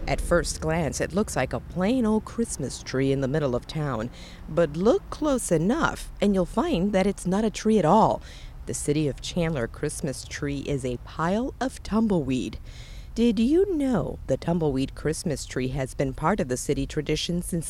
At first glance, it looks like a plain old Christmas tree in the middle of town. But look close enough, and you'll find that it's not a tree at all. The City of Chandler Christmas tree is a pile of tumbleweed. Did you know the tumbleweed Christmas tree has been part of the city tradition since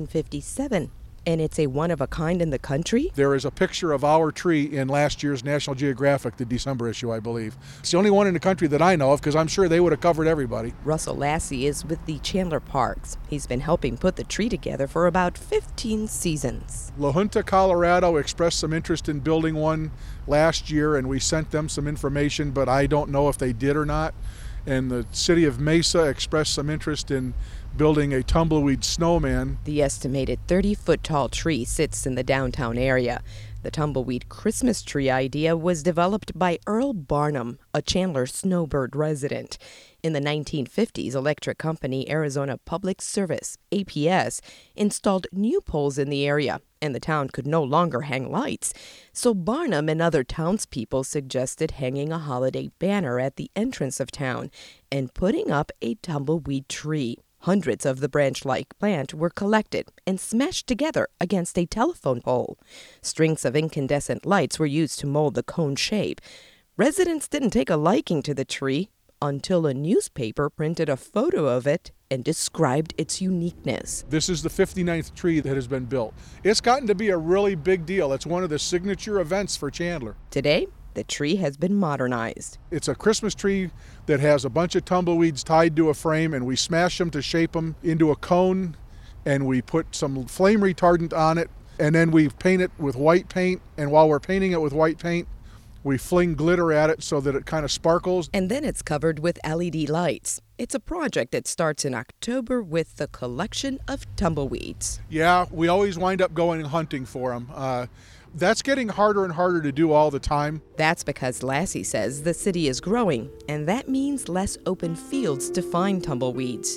1957? And it's a one-of-a-kind in the country? There is a picture of our tree in last year's National Geographic, the December issue, I believe. It's the only one in the country that I know of, because I'm sure they would have covered everybody. Russell Lassie is with the Chandler Parks. He's been helping put the tree together for about 15 seasons. La Junta, Colorado expressed some interest in building one last year, and we sent them some information, but I don't know if they did or not. And the city of Mesa expressed some interest in building a tumbleweed snowman. The estimated 30-foot-tall tree sits in the downtown area. The tumbleweed Christmas tree idea was developed by Earl Barnum, a Chandler Snowbird resident. In the 1950s, electric company Arizona Public Service, APS, installed new poles in the area, and the town could no longer hang lights. So Barnum and other townspeople suggested hanging a holiday banner at the entrance of town and putting up a tumbleweed tree. Hundreds of the branch-like plant were collected and smashed together against a telephone pole. Strings of incandescent lights were used to mold the cone shape. Residents didn't take a liking to the tree until a newspaper printed a photo of it and described its uniqueness. This is the 59th tree that has been built. It's gotten to be a really big deal. It's one of the signature events for Chandler. Today, the tree has been modernized. It's a Christmas tree that has a bunch of tumbleweeds tied to a frame, and we smash them to shape them into a cone, and we put some flame retardant on it, and then we paint it with white paint, and while we're painting it with white paint, we fling glitter at it so that it kind of sparkles. And then it's covered with LED lights. It's a project that starts in October with the collection of tumbleweeds. Yeah, we always wind up going hunting for them. That's getting harder and harder to do all the time. That's because Lassie says the city is growing, and that means less open fields to find tumbleweeds.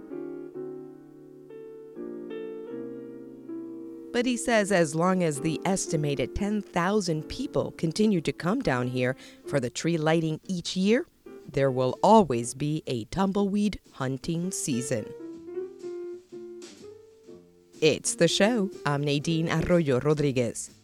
But he says as long as the estimated 10,000 people continue to come down here for the tree lighting each year, there will always be a tumbleweed hunting season. It's The Show. I'm Nadine Arroyo Rodriguez.